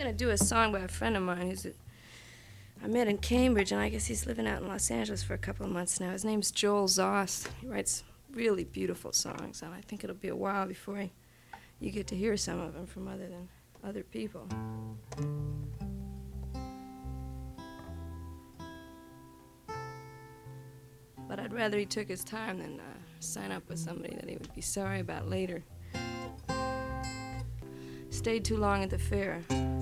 going to do a song by a friend of mine I met in Cambridge, and I guess he's living out in Los Angeles for a couple of months now. His name's Joel Zoss. He writes really beautiful songs, and I think it'll be a while before you get to hear some of them from other people. But I'd rather he took his time than sign up with somebody that he would be sorry about later. Stayed too long at the fair.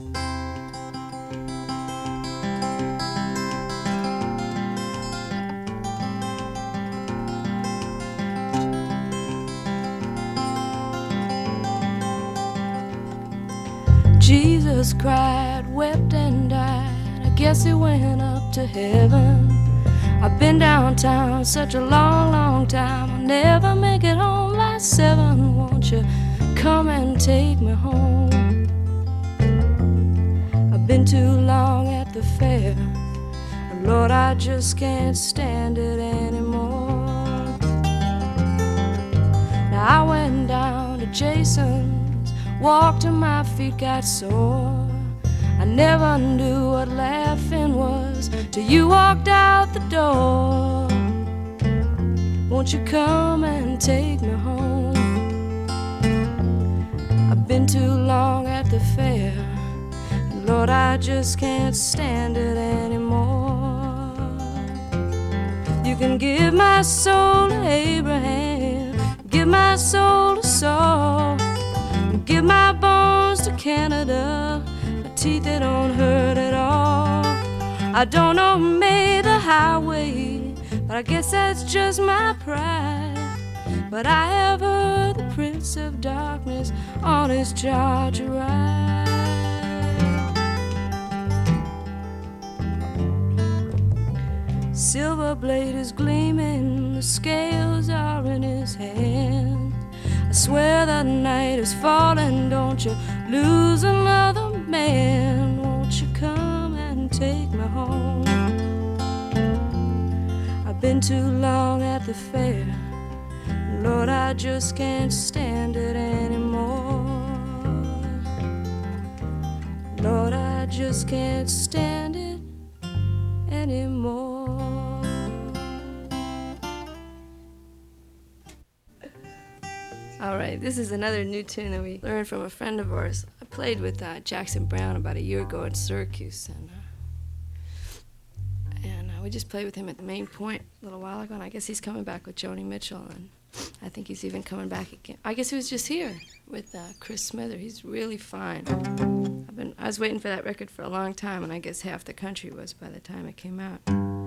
Jesus cried, wept and died. I guess he went up to heaven. I've been downtown such a long, long time. I'll never make it home by 7. Won't you come and take me home? I've been too long at the fair, and Lord, I just can't stand it anymore. Now I went down to Jason's, walked till my feet got sore. I never knew what laughing was till you walked out the door. Won't you come and take me home? I've been too long at the fair, and Lord, I just can't stand it anymore. You can give my soul to Abraham, give my soul to Saul, give my bones to Canada, teeth that don't hurt at all. I don't know who made the highway, but I guess that's just my pride. But I have heard the Prince of Darkness on his charger ride. Silver blade is gleaming, the scales are in his hand. I swear the night is falling, don't you lose another man. Won't you come and take me home? I've been too long at the fair, Lord, I just can't stand it anymore. Lord, I just can't stand it anymore. All right, this is another new tune that we learned from a friend of ours. I played with Jackson Browne about a year ago in Syracuse, and we just played with him at the Main Point a little while ago, and I guess he's coming back with Joni Mitchell, and I think he's even coming back again. I guess he was just here with Chris Smither. He's really fine. I was waiting for that record for a long time, and I guess half the country was by the time it came out.